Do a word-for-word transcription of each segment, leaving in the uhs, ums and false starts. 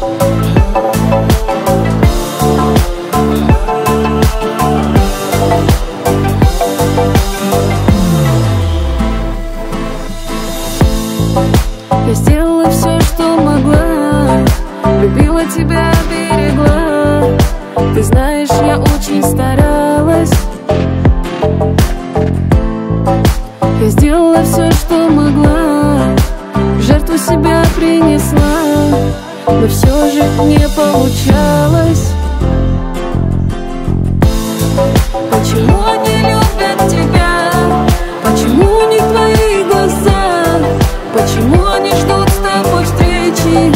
Я сделала все, что могла, любила тебя, берегла. Ты знаешь, я очень старалась. Я сделала все, что могла, в жертву себя принесла, но все же не получалось. Почему они любят тебя? Почему у них твои глаза? Почему они ждут с тобой встречи?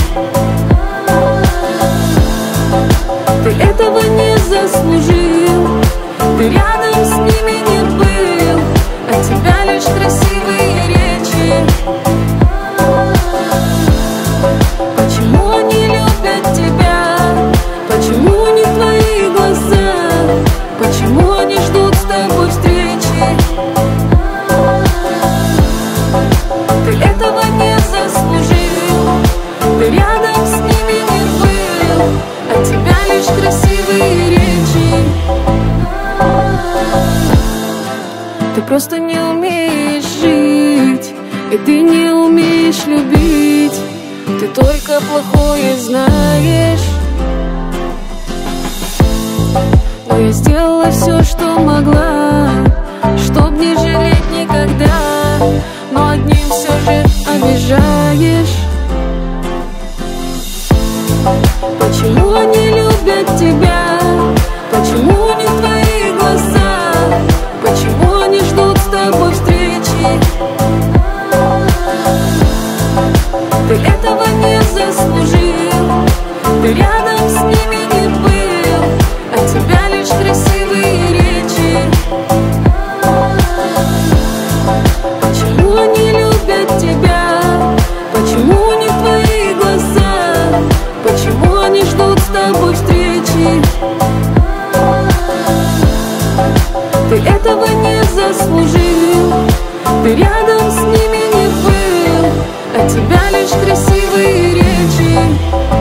Ты этого не заслужил, ты рядом с ними не был, от тебя лишь красивые речи. Почему они любят тебя? Почему у них твои глаза? Почему они ждут с тобой встречи? Ты этого не заслужил, ты рядом с ними не был, от тебя лишь красивые речи. Ты просто не умеешь жить, и ты не умеешь любить, ты только плохое знаешь. Но я сделала все, что могла, чтоб не жалеть никогда, но одним все же обижаешь. Почему они любят тебя? Почему у них твои глаза? Почему они ждут с тобой встречи? Ты этого не заслужил, ты рядом с ними не был, от тебя лишь красивые речи. Почему они любят тебя? Почему у них твои глаза? Почему они ждут с тобой встречи? Ты этого не заслужил, ты рядом с ними не был, от тебя лишь красивые речи.